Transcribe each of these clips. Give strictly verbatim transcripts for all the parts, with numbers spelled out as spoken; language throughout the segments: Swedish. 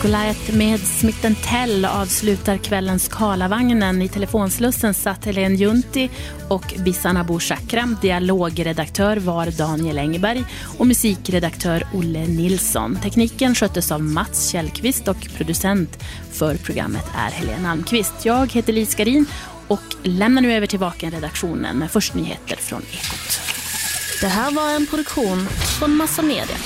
Goliath med Smith and Tell avslutar kvällens Karlavagnen. I telefonslussen satt Helene Junti och Bissan Abu Chakram. Dialogredaktör var Daniel Engberg och musikredaktör Olle Nilsson. Tekniken sköttes av Mats Källqvist och producent för programmet är Helene Almqvist. Jag heter Lise Skarin och lämnar nu över till Vaken-redaktionen med först nyheter från Ekot. Det här var en produktion från Massa Media.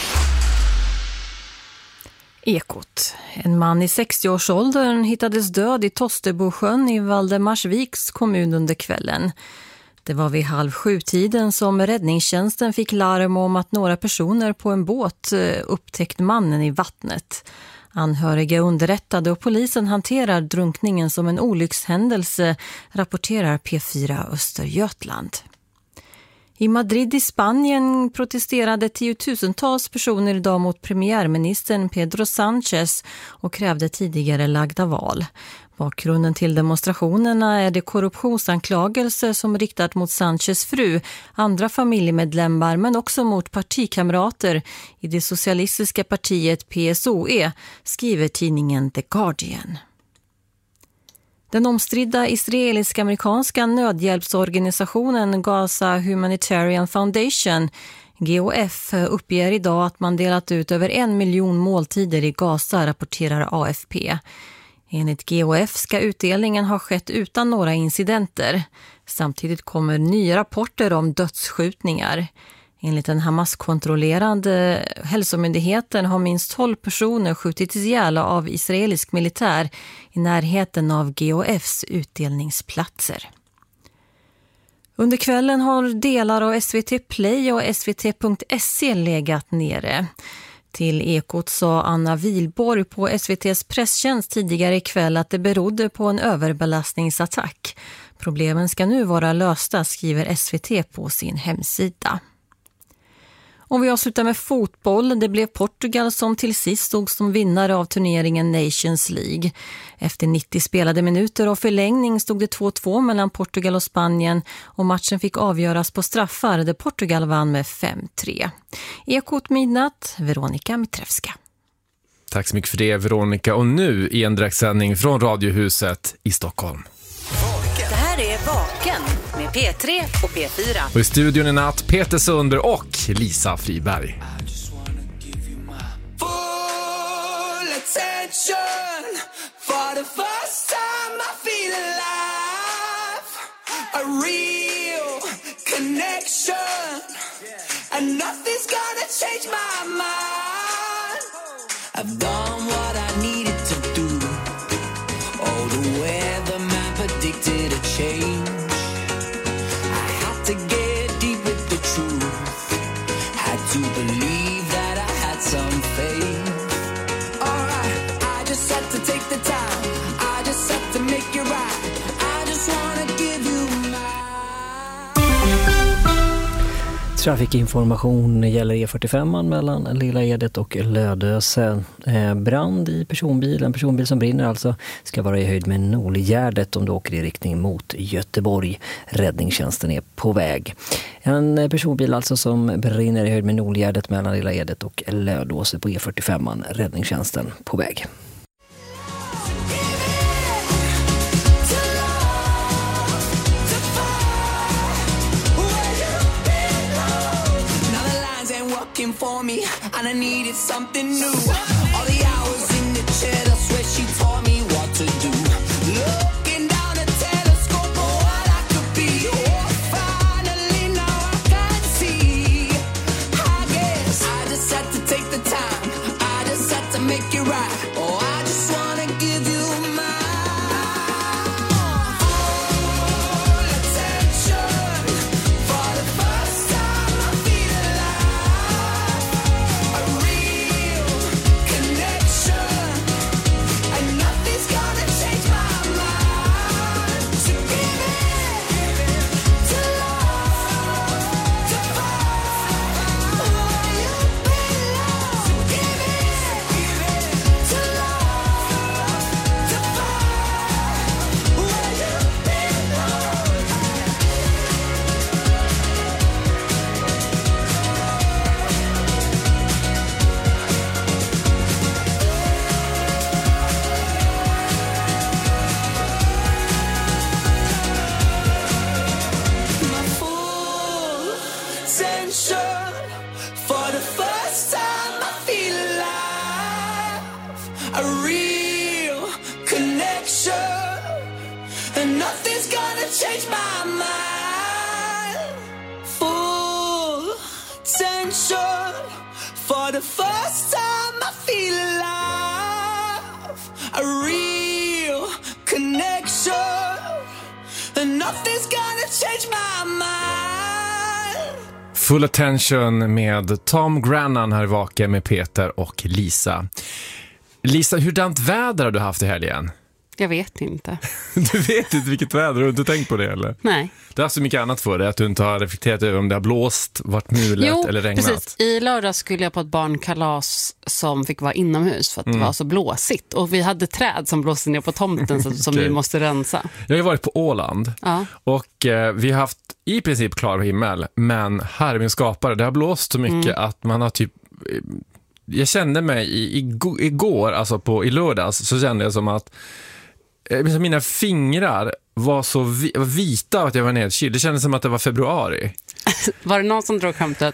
Ekot. En man i sextioårsåldern hittades död i Tostebosjön i Valdemarsviks kommun under kvällen. Det var vid halv sju-tiden som räddningstjänsten fick larm om att några personer på en båt upptäckt mannen i vattnet. Anhöriga underrättade och polisen hanterar drunkningen som en olyckshändelse, rapporterar P fyra Östergötland. I Madrid i Spanien protesterade tiotusentals personer idag mot premiärministern Pedro Sánchez och krävde tidigare lagda val. Bakgrunden till demonstrationerna är det korruptionsanklagelser som riktat mot Sánchez fru, andra familjemedlemmar men också mot partikamrater i det socialistiska partiet P S O E, skriver tidningen The Guardian. Den omstridda israelisk-amerikanska nödhjälpsorganisationen Gaza Humanitarian Foundation, G O F, uppger idag att man delat ut över en miljon måltider i Gaza, rapporterar A F P. Enligt G O F ska utdelningen ha skett utan några incidenter. Samtidigt kommer nya rapporter om dödsskjutningar. Enligt den Hamas-kontrollerande hälsomyndigheten har minst tolv personer skjutits ihjäl av israelisk militär i närheten av G O Fs utdelningsplatser. Under kvällen har delar av S V T Play och S V T punkt se legat nere. Till Ekot sa Anna Wilborg på S V T:s presstjänst tidigare ikväll att det berodde på en överbelastningsattack. Problemen ska nu vara lösta, skriver S V T på sin hemsida. Och vi avslutar med fotboll. Det blev Portugal som till sist stod som vinnare av turneringen Nations League. Efter nittio spelade minuter och förlängning stod det två två mellan Portugal och Spanien och matchen fick avgöras på straffar där Portugal vann med fem tre. Ekot midnatt, Veronika Mitrevska. Tack så mycket för det, Veronika. Och nu i en direktsändning från Radiohuset i Stockholm. Det här är Vaken med P tre och P fyra. Och i studion i natt Peter Sunder och Lisa Friberg. For the first time I feel alive, a real connection, and nothing's gonna change my mind. I've done what I needed to do. Oh, the weatherman predicted a change. I had to get deep with the truth. Had to believe that I had some faith. To take the time, I just have to make it right. I just wanna give you my... Trafikinformation gäller E fyrtiofem mellan Lilla Edet och Lödöse. Eh, brand i personbil, en personbil som brinner alltså, ska vara i höjd med Nolgärdet om du åker i riktning mot Göteborg. Räddningstjänsten är på väg. En personbil alltså som brinner i höjd med Nolgärdet mellan Lilla Edet och Lödöse på E fyrtiofem, räddningstjänsten på väg. For me, and I needed something new. All the hours in the chair, that's where she taught me what to do. Looking down a telescope for what I could be. Oh, finally now I can see. I guess I just had to take the time. I just had to make it right. Oh, I just wanna give you my full attention. For the first time I feel alive. A real connection, and nothing's gonna change tension. For the first time I feel alive. A real connection. And nothing's gonna change my mind. Full tension. For the first time I feel alive. A real connection. And nothing's gonna change my mind. Full Attention med Tom Grennan här i Vaken med Peter och Lisa. Lisa, hurdant väder har du haft i helgen? Jag vet inte. Du vet inte vilket väder, har du inte tänkt på det eller? Nej. Det är så mycket annat för dig att du inte har reflekterat över om det har blåst, varit mulet jo, eller regnat. Precis. I lördag skulle jag på ett barnkalas som fick vara inomhus för att Mm. det var så blåsigt. Och vi hade träd som blåste ner på tomten som, som Okej. vi måste rensa. Jag har ju varit på Åland Ja. och eh, vi har haft i princip klar himmel, men herre min skapare, det har blåst så mycket Mm. att man har typ... Jag kände mig i, igår, igår, alltså på, i lördags, så kände jag som att eh, mina fingrar var så vi, var vita att jag var nedkyld. Det kändes som att det var februari. Var det någon som drog skämtet?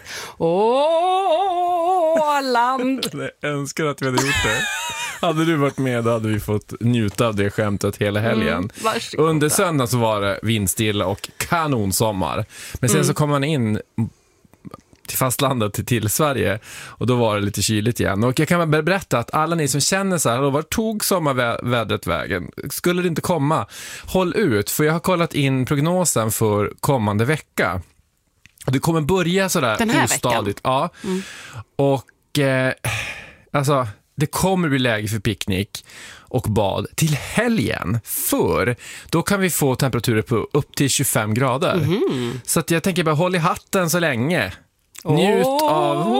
Åland! Jag önskar att vi hade gjort det. Hade du varit med då hade vi fått njuta av det skämtet hela helgen. Mm, varsågoda. Under söndagen så var det vindstilla och kanonsommar. Men sen Mm. så kom man in till fastlandet till, till Sverige och då var det lite kyligt igen. Och jag kan bara berätta att alla ni som känner så här, då var tog sommarvädret vägen? Skulle det inte komma? Håll ut, för jag har kollat in prognosen för kommande vecka. Det kommer börja sådär Den här ostadigt. Ja. Mm. Och eh, alltså, det kommer bli läge för picknick och bad till helgen. För då kan vi få temperaturer på upp till tjugofem grader. Mm. Så att jag tänker bara håll i hatten så länge. Njut Åh! av...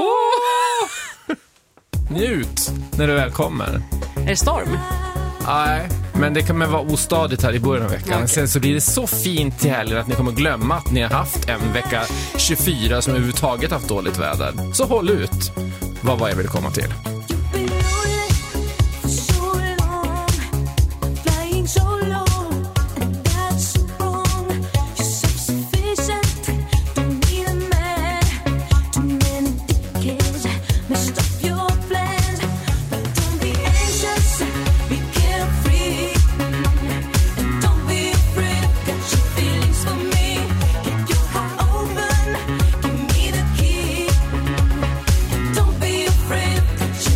Njut när du väl kommer. Är det storm? Nej, men det kan vara ostadigt här i början av veckan. Okej. Sen så blir det så fint till helgen att ni kommer glömma att ni har haft en vecka tjugofyra som överhuvudtaget haft dåligt väder. Så håll ut. Vad var jag vill komma till? Don't be afraid that you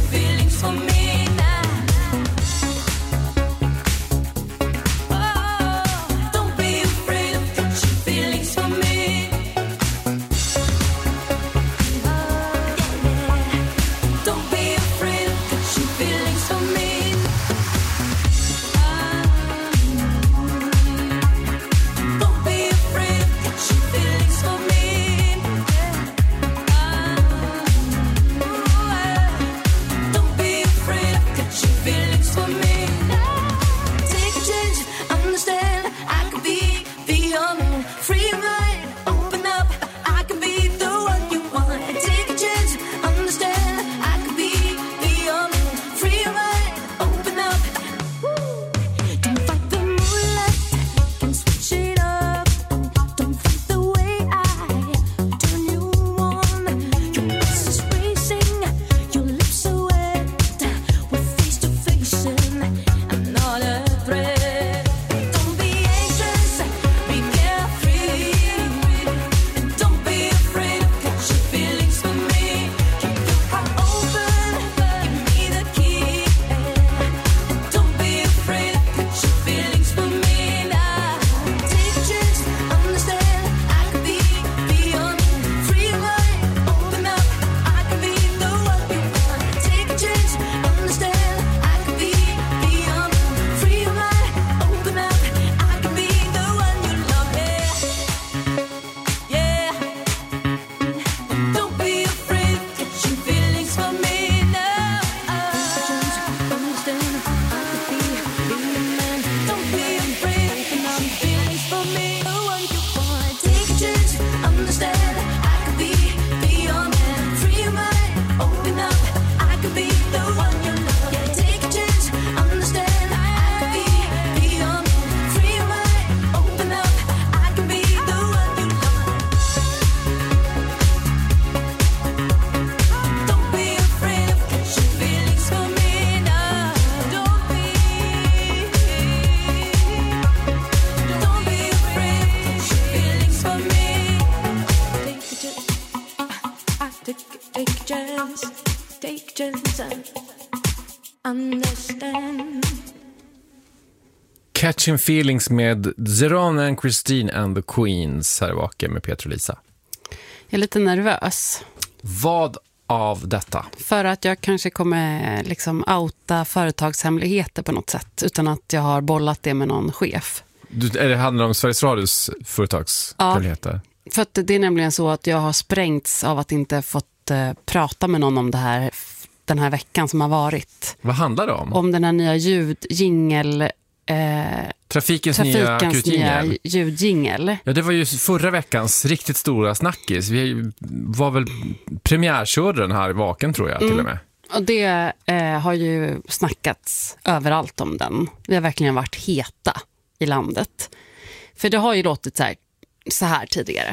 take a chance, take a chance and understand. Catching Feelings med Zerone and Christine and the Queens här i Vaken med Peter och Lisa. Jag är lite nervös. Vad av detta? För att jag kanske kommer liksom outa företagshemligheter på något sätt utan att jag har bollat det med någon chef. Du, är det handlar om Sveriges Radios företagshemligheter? Ja, för att det är nämligen så att jag har sprängts av att inte fått eh, prata med någon om det här den här veckan som har varit. Vad handlar det om? Om den här nya ljudjingel... Eh, Trafikens, Trafikens nya, nya ljudjingel. Ja, det var ju förra veckans riktigt stora snackis. Vi var väl premiärkörden här i Vaken tror jag mm. till och med. Och det eh, har ju snackats överallt om den. Vi har verkligen varit heta i landet. För det har ju låtit så här, så här tidigare.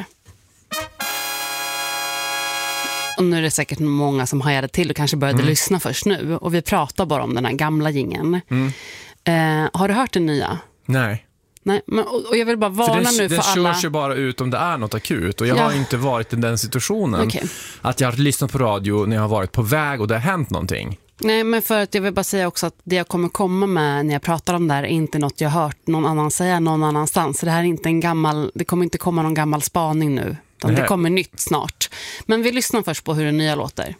Och nu är det säkert många som hajade till och kanske började mm. lyssna först nu. Och vi pratar bara om den här gamla jingeln. Mm. Eh, har du hört den nya? Nej. Nej, men, och, och jag vill bara varna för nu för den alla... Den körs ju bara ut om det är något akut. Och jag ja. har inte varit i den situationen. Okay. Att jag har lyssnat på radio när jag har varit på väg och det har hänt någonting. Nej, men för att jag vill bara säga också att det jag kommer komma med när jag pratar om det här är inte något jag har hört någon annan säga någon annanstans. Så det här är inte en gammal... Det kommer inte komma någon gammal spaning nu. Utan det kommer nytt snart. Men vi lyssnar först på hur den nya låter.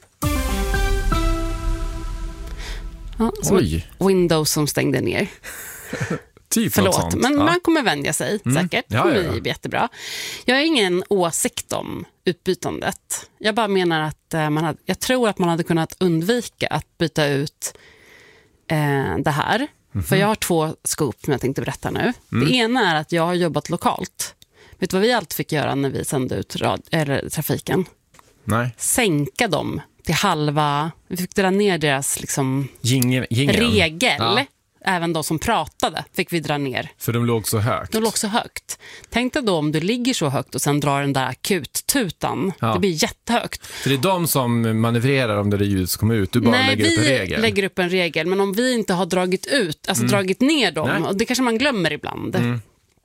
Ja, Oj. Windows som stängde ner. Typ Förlåt, men ja. man kommer vänja sig mm. säkert. Det kommer ja, ja, ja. bli jättebra. Jag har ingen åsikt om utbytandet. Jag bara menar att eh, man hade, jag tror att man hade kunnat undvika att byta ut eh, det här. Mm-hmm. För jag har två scoop som jag tänkte berätta nu. Mm. Det ena är att jag har jobbat lokalt. Vet du vad vi alltid fick göra när vi sände ut rad- eller trafiken? Nej. Sänka dem till halva... Vi fick dra ner deras liksom, Jinge, regel. Ja. Även de som pratade fick vi dra ner. För de låg så högt. De låg så högt. Tänk dig då om du ligger så högt och sen drar den där akuttutan. Ja. Det blir jättehögt. För det är de som manövrerar om det är ljud som kommer ut. Du bara Nej, lägger upp en regel. Nej, vi lägger upp en regel. Men om vi inte har dragit ut, alltså mm. dragit ner dem. Nej. Och det kanske man glömmer ibland. Mm.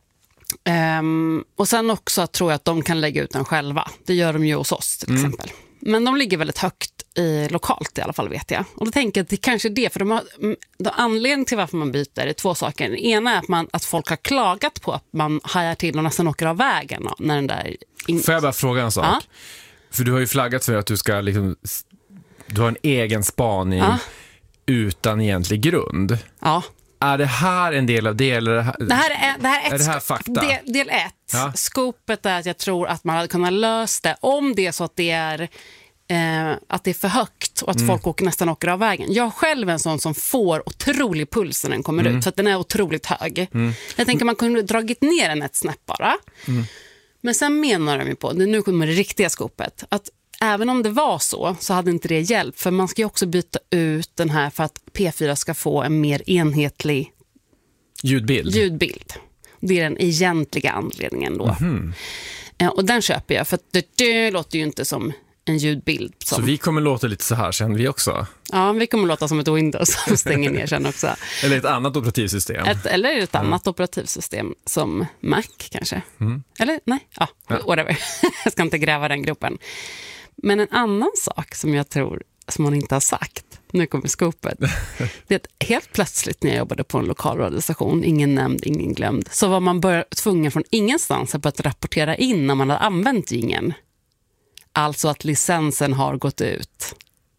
Um, och sen också tror jag att de kan lägga ut den själva. Det gör de ju hos oss till mm. exempel. Men de ligger väldigt högt i lokalt i alla fall, vet jag. Och då tänker jag att det kanske är det, för de har, de anledningen till varför man byter är två saker. Den ena är att, man, att folk har klagat på att man hajar till och nästan åker av vägen när den där... In... Får jag bara fråga en sak? Ja? För du har ju flaggat för att du ska liksom, du har en egen spaning ja. utan egentlig grund. Ja. Är det här en del av det? Eller det, här, det här är, det här är, ett, är det här fakta? Del, del ett. Ja. Skopet är att jag tror att man hade kunnat lösa det om det är så att det är, eh, att det är för högt och att mm. folk åker, nästan åker av vägen. Jag själv är en sån som får otrolig puls när den kommer mm. ut, för att den är otroligt hög. Mm. Jag tänker man kunde dragit ner den ett snäpp bara. Mm. Men sen menar de ju på, det nu kommer det riktiga skopet, att även om det var så, så hade inte det hjälpt. För man ska ju också byta ut den här för att P fyra ska få en mer enhetlig ljudbild. ljudbild. Det är den egentliga anledningen då. Mm-hmm. Och den köper jag, för att det, det låter ju inte som en ljudbild. Som... Så vi kommer låta lite så här sen vi också? Ja, vi kommer låta som ett Windows som stänger ner sen också. Eller ett annat operativsystem. Ett, eller ett annat mm. operativsystem som Mac kanske. Mm. Eller nej, ja, ja. whatever. Jag ska inte gräva den gruppen. Men en annan sak som jag tror som man inte har sagt, nu kommer skopet, det är att helt plötsligt när jag jobbade på en lokal radiostation, ingen nämnd, ingen glömd, så var man bör, tvungen från ingenstans att rapportera in när man hade använt ingen. Alltså att licensen har gått ut.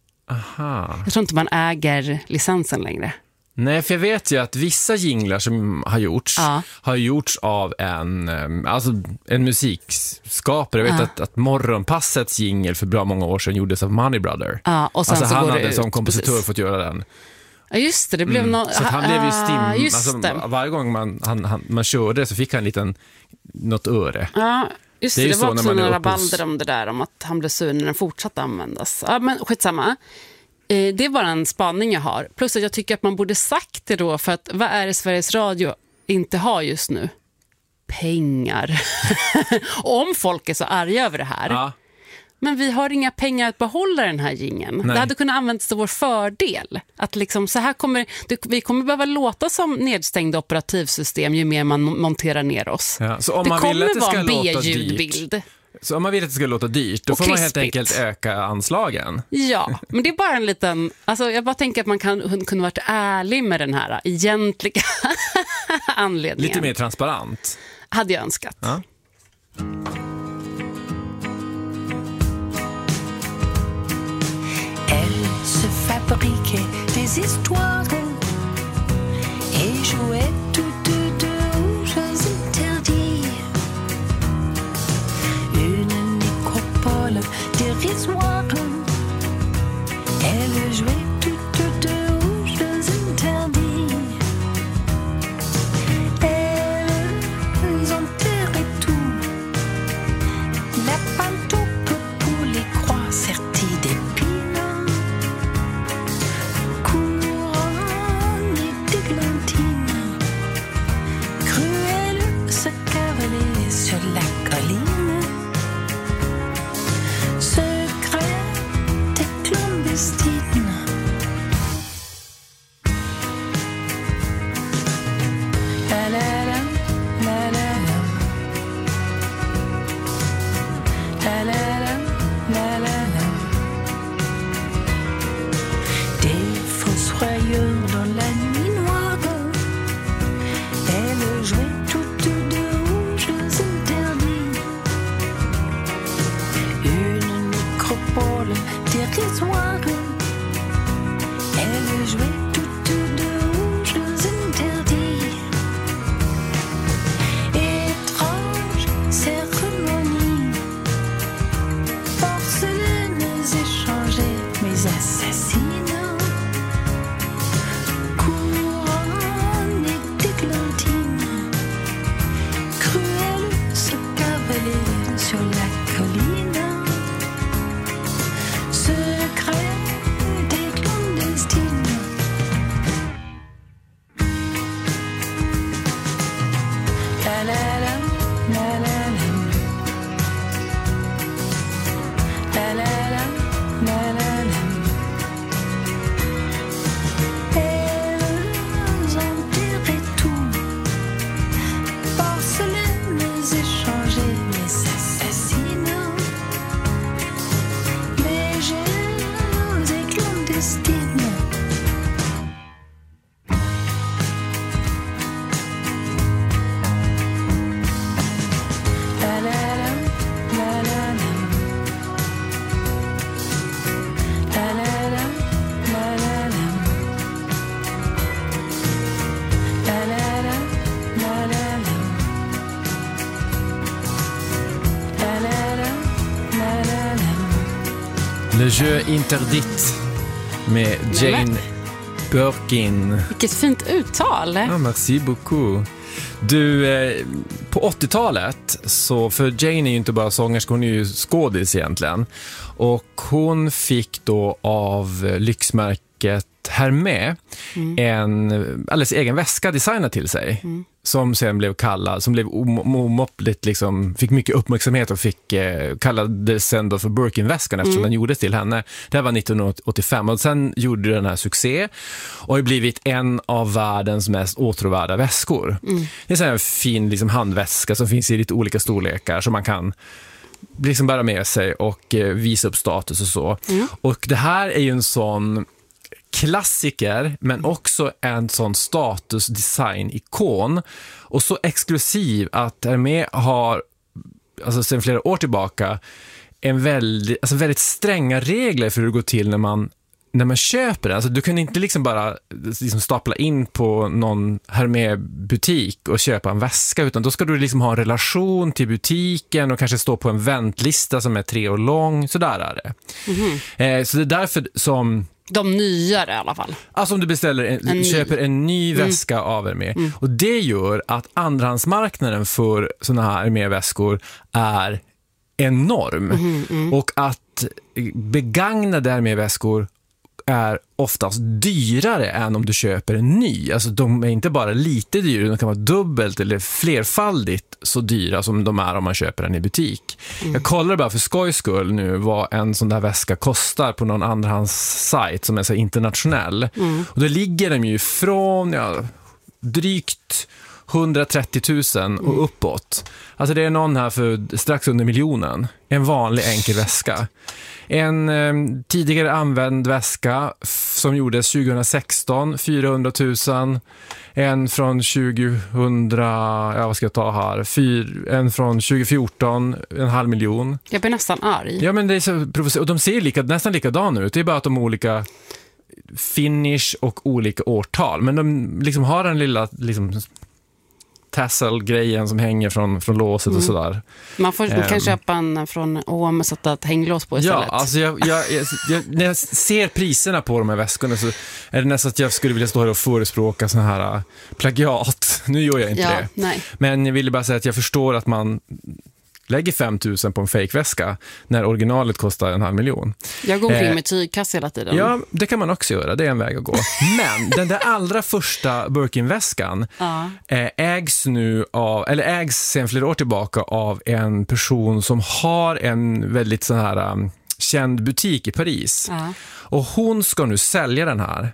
Aha. Jag tror inte man äger licensen längre. Nej, för jag vet ju att vissa jinglar som har gjorts ja. har gjorts av en, alltså en musikskapare. Jag vet ja. att, att Morgonpassets jingel för bra många år sedan gjordes av Money Brother. Ja, och sen alltså så han går hade det som ut, kompositör precis. fått göra den. Ja, just det. Det blev mm. no- så att han blev ju stim. Just alltså, det. varje gång man, han, han, man körde så fick han en liten, något öre. Ja, just det. Det, det var också några rabalder hos... om det där, om att han blev sur när den fortsatte användas. Ja, men skitsamma. Det är bara en spaning jag har. Plus att jag tycker att man borde sagt det då, för att vad är det Sveriges Radio inte har just nu? Pengar. Om folk är så arga över det här. Ja. Men vi har inga pengar att behålla den här jingeln. Det hade kunnat användas till vår fördel. Att liksom så här kommer, det, vi kommer behöva låta som nedstängda operativsystem ju mer man monterar ner oss. Ja. Så om det man kommer vill att det ska vara en låta B-ljudbild. dyrt, Så om man vill att det ska låta dyrt, då Och får man helt krispigt. enkelt öka anslagen. Ja, men det är bara en liten... Alltså jag bara tänker att man kan kunna varit ärlig med den här egentliga anledningen. Lite mer transparent. Hade jag önskat. Ja. Elle se fabriquait des histoires et jouait toutes deux aux jeux interdits. Une nécropole dérisoire. Elle jouait toutes deux aux jeux interdits. Elles enterraient tout. La pantoupe pour les croix serties d'épines. Couronne d'églantines. Cruelle se cavaler sur la colline. Secrète et clandestine. La la la, la la la. La la la, la la la. Des fossoyeurs dans la nuit noire. Elle jouait toutes deux aux jeux interdits. Une nécropole dérisoire. Elle jouait toutes deux aux jeux interdits. Étrange cérémonie. Porcelaines échangées, mes assassines. Couronne et d'églantines. Cruelle se cavaler sur la colline. Secret des clandestines. La la la, la la la. La la la, la la la. Elles enterraient tout. Porcelaines échangées, les assassines. Légères et clandestines. La la la, la la la. La la la, la la la. La la la, la la la. La la la, la la la. Le jeu interdit med Jane Birkin. Vilket fint uttal. Ja, merci beaucoup. Du, eh, på åttiotalet, så för Jane är ju inte bara sångerska, hon är ju skådis egentligen. Och hon fick då av lyxmärket Hermès mm. en alldeles egen väska designad till sig. Mm. Som sen blev kallad, som blev omåttligt liksom, fick mycket uppmärksamhet och fick eh, kallades sen då för Birkin-väskan eftersom mm. den gjordes till henne. Det var nittonhundraåttiofem och sen gjorde den här succé och har blivit en av världens mest åtråvärda väskor. Mm. Det är så här en fin liksom, handväska som finns i lite olika storlekar som man kan liksom bära med sig och eh, visa upp status och så. Mm. Och det här är ju en sån klassiker, men också en sån statusdesign-ikon och så exklusiv att Hermès har alltså sedan flera år tillbaka en väldigt, alltså väldigt stränga regler för hur det går till när man när man köper den. Alltså du kan inte liksom bara liksom stapla in på någon Hermès-butik och köpa en väska, utan då ska du liksom ha en relation till butiken och kanske stå på en väntlista som är tre år lång, så där är det. Mm-hmm. Eh, så det är därför som de nyare i alla fall. Alltså om du beställer en, en köper en ny mm. väska av Hermès. Mm. Och det gör att andrahandsmarknaden för såna här Hermès-väskor är enorm. Mm, mm. Och att begagnade Hermès-väskor är oftast dyrare än om du köper en ny. Alltså de är inte bara lite dyrare, de kan vara dubbelt eller flerfaldigt så dyra som de är om man köper den i butik. Mm. Jag kollar bara för skojs skull nu vad en sån där väska kostar på någon andrahandssajt som är så internationell. Mm. Och då ligger de ju från ja, drygt hundratrettio tusen och uppåt. Alltså det är någon här för strax under miljonen. En vanlig enkel väska. En eh, tidigare använd väska f- som gjordes tjugohundrasexton, fyrahundratusen. En från tjugohundra, ja vad ska jag ta här? Fyr, en från tjugofjorton, en halv miljon. Jag blir nästan arg. Ja, men det är så provocerande. Och de ser lika, nästan likadana ut. Det är bara att de har olika finish och olika årtal. Men de liksom har den lilla liksom, tassel-grejen som hänger från, från låset mm. och sådär. Man, får, man kan um, köpa en från H och M och sätta ett hänglås på istället. Ja, alltså jag, jag, jag, jag, när jag ser priserna på de här väskorna så är det nästan att jag skulle vilja stå här och förespråka såna här plagiat. Nu gör jag inte ja, det. Nej. Men jag ville bara säga att jag förstår att man lägger fem tusen på en fake-väska när originalet kostar en halv miljon. Jag går omkring eh, med tygkass hela tiden. Ja, det kan man också göra. Det är en väg att gå. Men den där allra första Birkin-väskan ja. eh, ägs nu av, eller ägs sedan flera år tillbaka av en person som har en väldigt sån här um, känd butik i Paris. Ja. Och hon ska nu sälja den här.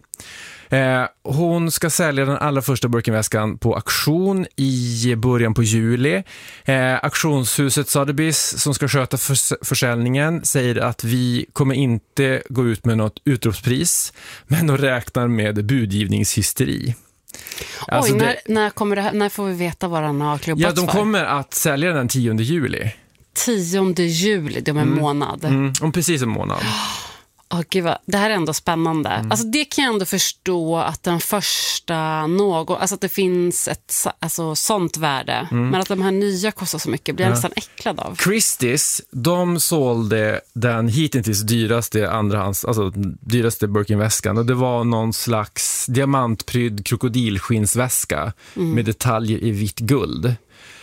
Eh, hon ska sälja den allra första Birkin-väskan på auktion i början på juli. Eh, auktionshuset Sotheby's som ska sköta förs- försäljningen säger att vi kommer inte gå ut med något utropspris, men de räknar med budgivningshysteri. Alltså Oj, när, det, när, kommer det här, när får vi veta vad den har klubbats ja, de för? kommer att sälja den tionde juli. tionde juli, det är om en Mm. månad. Mm, om precis en månad. Oh, gud vad, det här är ändå spännande. Mm. Alltså det kan jag ändå förstå att den första någon, alltså att det finns ett alltså, sånt värde. Mm. Men att de här nya kostar så mycket blir jag Ja. nästan äcklad av. Christie's, de sålde den hittills dyraste andrahands, alltså dyraste Birkin-väskan, och det var någon slags diamantprydd krokodilskinsväska Mm. med detaljer i vitt guld.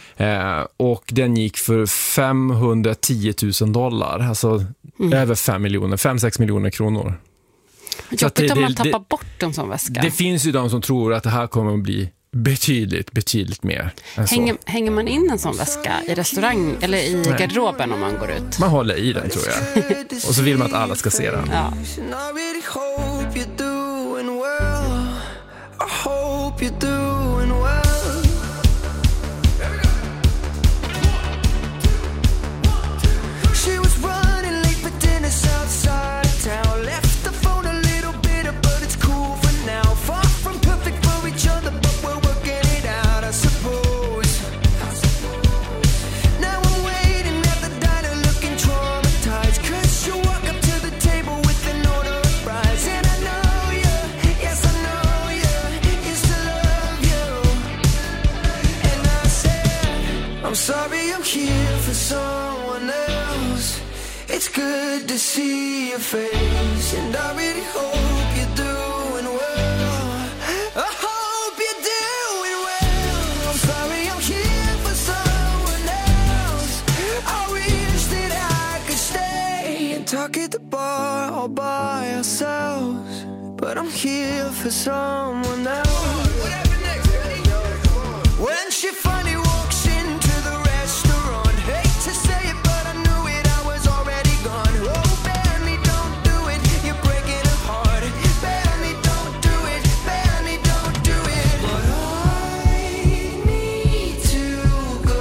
Eh, och den gick för femhundratio tusen dollar, alltså Mm. över fem miljoner, fem sex miljoner kronor. Så att Jobbigt det- om man det- tappar det- bort en sån väska. Det finns ju de som tror att det här kommer att bli betydligt, betydligt mer än så. Hänger, hänger man in en sån väska i restaurang eller i Nej. garderoben om man går ut? Man håller i den, tror jag. Och så vill man att alla ska se den. Ja. And I really hope you're doing well. I hope you're doing well. She was running late for dinner outside town. Left the phone a little bitter, but it's cool for now. Far from perfect for each other, but we're working it out, I suppose. Now I'm waiting at the diner looking traumatized, 'cause you walk up to the table with an order of fries. And I know you, yes I know you, used to love you. And I said, I'm sorry I'm here for someone else. It's good to see your face, and I really hope you're doing well. I hope you're doing well. I'm sorry I'm here for someone else. I wish that I could stay and talk at the bar all by ourselves, but I'm here for someone else. When she finally walks into the restaurant, hate to say it, but I knew it, I was already gone. Oh, Benny, don't do it, you're breaking her heart. Benny, don't do it, Benny, don't do it. But I need to go.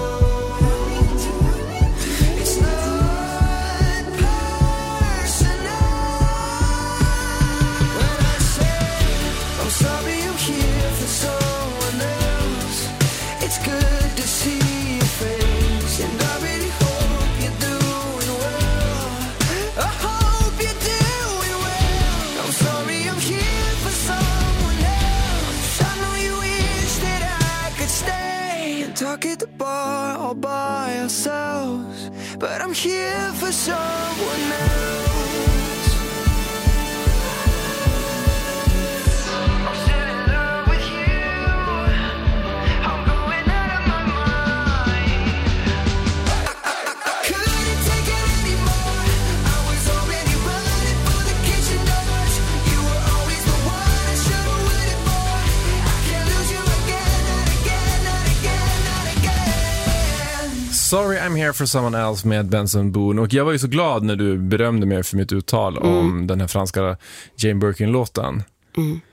It's not personal. When I say I'm sorry I'm here for someone else, it's good to see your face, and I really hope you're doing well. I hope you're doing well. I'm sorry I'm here for someone else. I know you wish that I could stay and talk at the bar all by ourselves, but I'm here for someone else. I'm still in love with you. I'm going out of my mind. I couldn't take it anymore. I was already running for the kitchen doors. You were always the one I should have waited for. I can't lose you again, not again, not again, not again. Sorry I'm here for someone else med Benson Boone. Och jag var ju så glad när du berömde mig för mitt uttal mm. om den här franska Jane Birkin-låten. Mm.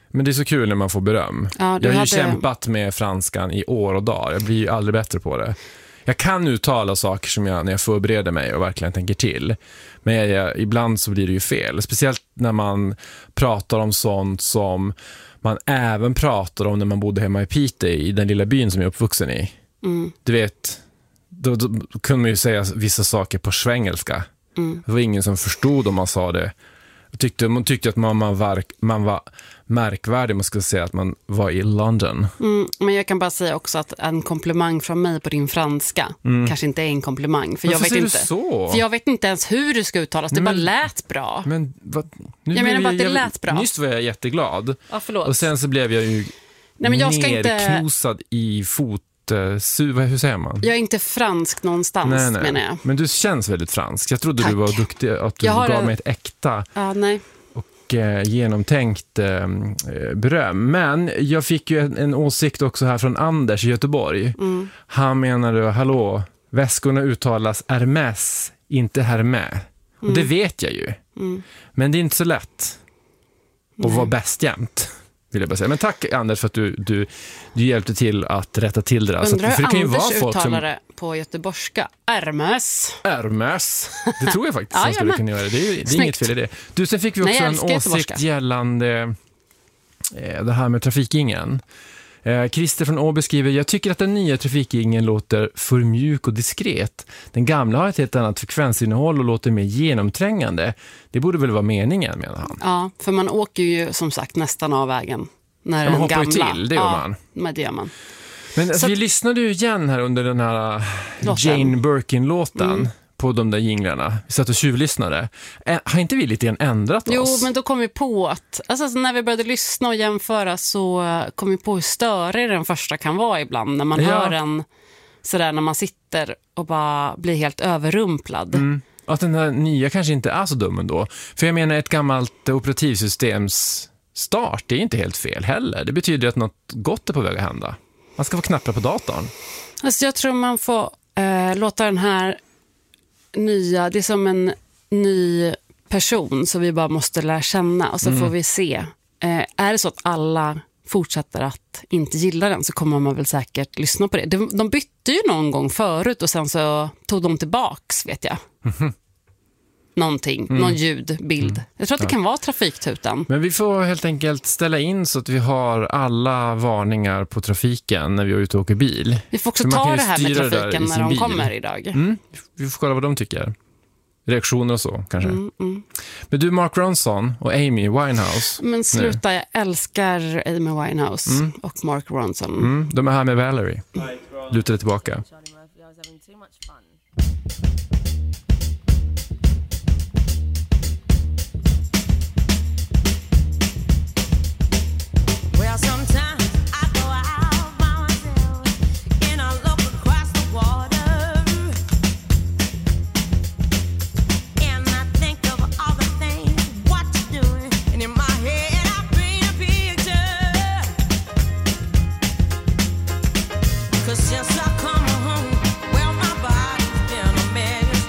Men det är så kul när man får beröm. Ja, jag har ju hade... kämpat med franskan i år och dagar. Jag blir ju aldrig bättre på det. Jag kan uttala saker som jag, när jag förbereder mig och verkligen tänker till. Men jag, jag, ibland så blir det ju fel. Speciellt när man pratar om sånt som man även pratar om när man bodde hemma i Piteå, i den lilla byn som jag är uppvuxen i. Mm. Du vet, då, då kunde man ju säga vissa saker på svengelska. Mm. Det var ingen som förstod om man sa det. Tyckte, man tyckte att man, man, var, man var märkvärdig, man skulle säga att man var i London. Mm, men jag kan bara säga också att en komplimang från mig på din franska mm. kanske inte är en komplimang. För jag, vet inte, så? för jag vet inte ens hur det ska uttalas, det men, bara lät bra. Men, vad, nu jag menar bara att det jag, lät bra. Nyss var jag jätteglad. Ja, förlåt. Och sen så blev jag ju Nej, men jag ska nerknosad inte... i fot. Hur säger man? Jag är inte fransk någonstans, nej, nej. menar jag. Men du känns väldigt fransk. Jag trodde Tack. du var duktig, att du gav en... mig ett äkta ja, nej. och eh, genomtänkt eh, beröm. Men jag fick ju en, en åsikt också här från Anders i Göteborg. Mm. Han menade, hallå, väskorna uttalas Hermès, inte Hermès. Mm. Och det vet jag ju. Mm. Men det är inte så lätt att nej. vara bäst jämt. Vill jag bara säga. Men tack Anders för att du, du, du hjälpte till att rätta till det där. Undrar hur för det kan ju Anders vara folk uttalar det som... på göteborgska. Hermès. Hermès. Det tror jag faktiskt ja, han skulle kunna göra. Det är, det är inget fel i det. Du, sen fick vi också Nej, en åsikt gällande eh, det här med trafikingen. Eh, Christer från Åby skriver, jag tycker att den nya trafikingen låter för mjuk och diskret. Den gamla har ett helt annat frekvensinnehåll och låter mer genomträngande. Det borde väl vara meningen, menar han. Ja, för man åker ju som sagt nästan av vägen. När ja, man den hoppar gamla. ju till, det gör ja, man. Men det gör man. Men alltså, vi lyssnade ju igen här under den här Låten. Jane Birkin-låten. Mm. På de där jinglarna. Vi satt och tjuvlyssnade. Har inte vi lite grann ändrat oss? Jo, men då kom vi på att alltså, när vi började lyssna och jämföra så kom vi på hur störig den första kan vara ibland. När man ja. hör en sådär när man sitter och bara blir helt överrumplad. Mm. Att den här nya kanske inte är så dum ändå. För jag menar, ett gammalt operativsystems start, det är inte helt fel heller. Det betyder att något gott är på väg att hända. Man ska få knappra på datorn. Alltså jag tror man får eh, låta den här nya, det är som en ny person som vi bara måste lära känna och så mm. får vi se. Eh, är det så att alla fortsätter att inte gilla den så kommer man väl säkert lyssna på det. De, de bytte ju någon gång förut och sen så tog de tillbaks, vet jag. Mm-hmm. Någonting, mm. någon ljudbild. Mm. Jag tror att det ja. kan vara trafiktutan. Men vi får helt enkelt ställa in så att vi har alla varningar på trafiken när vi är ute och åker bil. Vi får också ta det här med trafiken när de bil. kommer idag. Mm. Vi får kolla vad de tycker. Reaktioner och så, kanske. Mm, mm. Men du, Mark Ronson och Amy Winehouse. Men sluta, nu. jag älskar Amy Winehouse mm. och Mark Ronson. Mm. De är här med Valerie. Lutar det tillbaka. Since I come home, well, my body's been a man.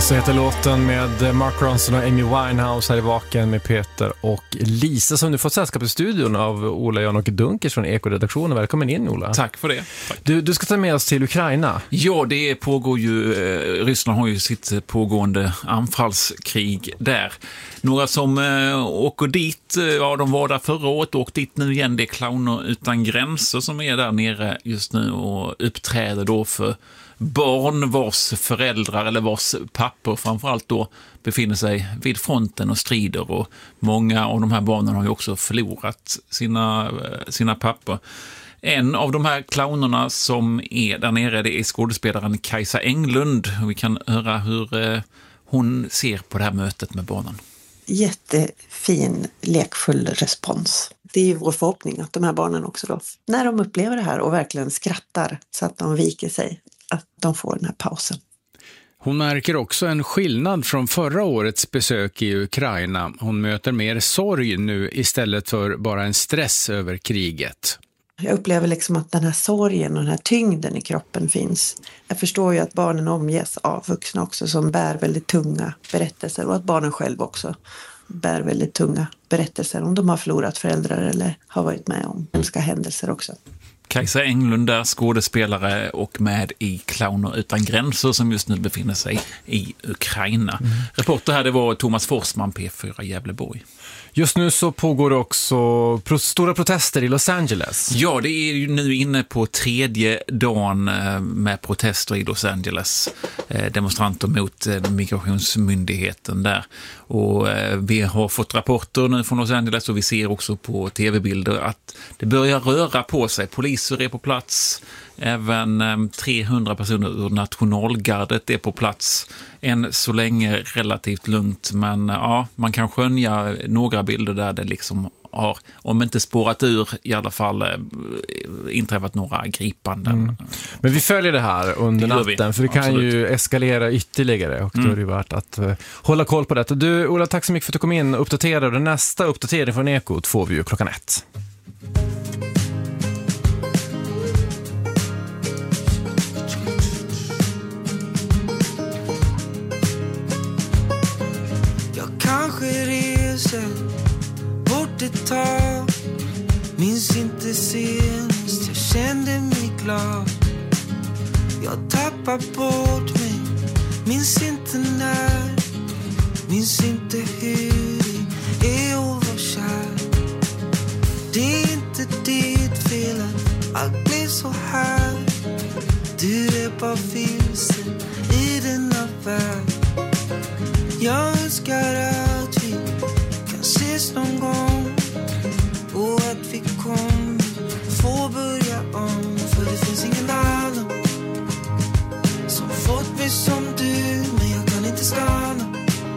Så heter låten med Mark Ronson och Amy Winehouse här i Vaken med Peter och Lisa som nu fått sällskap i studion av Ola, Jan och Dunkers från Eko-redaktionen. Välkommen in, Ola. Tack för det. Tack. Du, du ska ta med oss till Ukraina. Ja, det pågår ju, eh, Ryssland har ju sitt pågående anfallskrig där. Några som eh, åker dit, eh, ja de var där förra året och åkte dit nu igen, det är Clowner utan gränser som är där nere just nu och uppträder då för barn vars föräldrar eller vars pappor framförallt då befinner sig vid fronten och strider, och många av de här barnen har ju också förlorat sina, sina pappor. En av de här clownerna som är där nere, det är skådespelaren Kajsa Englund, och vi kan höra hur hon ser på det här mötet med barnen. Jättefin, lekfull respons. Det är ju vår förhoppning att de här barnen också då, när de upplever det här och verkligen skrattar så att de viker sig, att de får den här pausen. Hon märker också en skillnad från förra årets besök i Ukraina. Hon möter mer sorg nu istället för bara en stress över kriget. Jag upplever liksom att den här sorgen och den här tyngden i kroppen finns. Jag förstår ju att barnen omges av vuxna också som bär väldigt tunga berättelser, och att barnen själv också bär väldigt tunga berättelser om de har förlorat föräldrar eller har varit med om hemska händelser också. Kajsa Englund är skådespelare och med i Clowner utan gränser som just nu befinner sig i Ukraina. Mm. Reporter här, det var Thomas Forsman, P fyra Gävleborg. Just nu så pågår det också pro- stora protester i Los Angeles. Ja, det är ju nu inne på tredje dagen med protester i Los Angeles. Demonstranter mot migrationsmyndigheten där. Och vi har fått rapporter nu från Los Angeles och vi ser också på tv-bilder att det börjar röra på sig. Poliser är på plats. Även trehundra personer ur nationalgardet är på plats. Än så länge relativt lugnt, men ja, man kan skönja några bilder där det liksom har, om inte spårat ur, i alla fall eh, inträffat några gripanden. Mm. Men vi följer det här under det natten, för det kan Absolut. ju eskalera ytterligare, och då mm. är det värt att uh, hålla koll på det. Du, Ola, tack så mycket för att du kom in och uppdaterade. Den nästa uppdatering från Ekot får vi ju klockan ett. Kanske reser bort ett tag. Minns inte senast jag kände mig glad. Jag tappar bort mig. Minns inte när. Minns inte hur det är att vara kär. Det är inte ditt fel att allt blir så här. Du är bara vilsen i denna värld. Jag önskar att vi kan ses någon gång, och att vi kommer få börja om. För det finns ingen annan som fått mig som du, men jag kan inte stanna.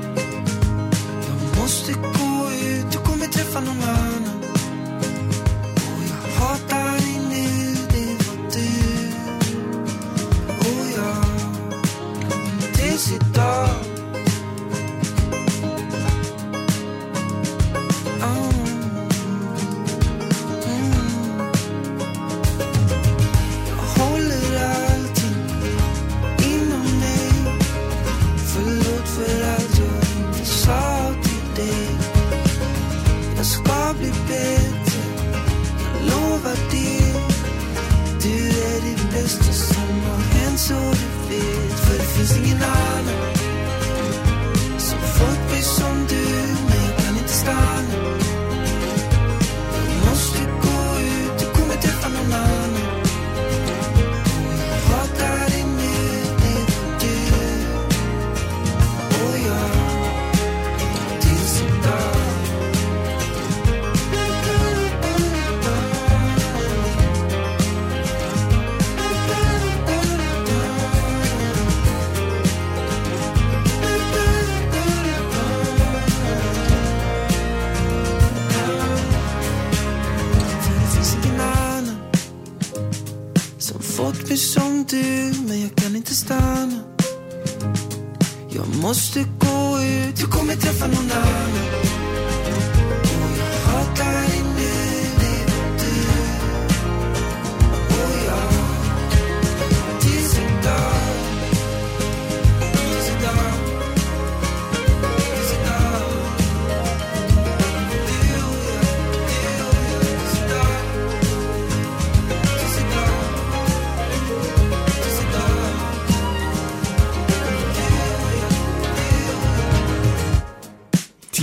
Jag måste gå ut, jag kommer träffa någon annan. Och jag hatar dig nu, det var du. Och jag, tills idag. Så du vet, för det finns ingen annan som fått mig som du, men jag kan inte stanna. Jag måste gå ut, jag kommer träffa någon annan. Och jag hatar dig nu, det var du. Och jag, tills idag. Fått mig som du, men jag kan inte stanna. Jag måste gå ut, jag kommer träffa någon annan. Och jag hatar dig nu, det var du. Och jag, tills idag. Tills idag.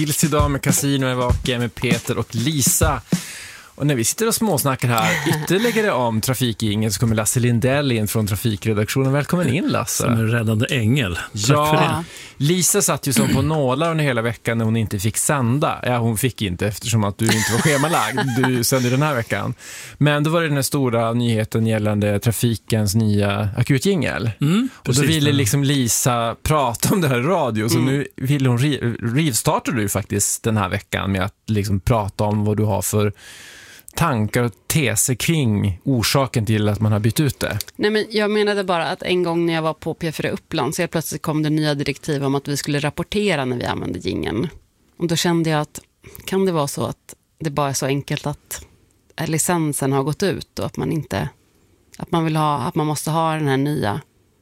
Hills idag med Casino i Vaken med Peter och Lisa. Och när vi sitter och småsnackar här ytterligare om trafikingen så kommer Lasse Lindell in från trafikredaktionen. Välkommen in, Lasse. Som en räddande ängel. Tack ja, för det. Lisa satt ju som på nålar under hela veckan när hon inte fick sända. Ja, hon fick inte eftersom att du inte var schemalagd. Du sände den här veckan. Men då var det den här stora nyheten gällande trafikens nya akutjingel. Mm, och då ville liksom Lisa prata om det här i radio. Så mm. nu vill hon rivstarta du faktiskt den här veckan med att liksom prata om vad du har för tankar och teser kring orsaken till att man har bytt ut det. Nej, men jag menade bara att en gång när jag var på P fyra Uppland så helt plötsligt kom det nya direktiv om att vi skulle rapportera när vi använde jingeln. Och då kände jag att kan det vara så att det bara är så enkelt att licensen har gått ut och att man inte att man vill ha att man måste ha den här nya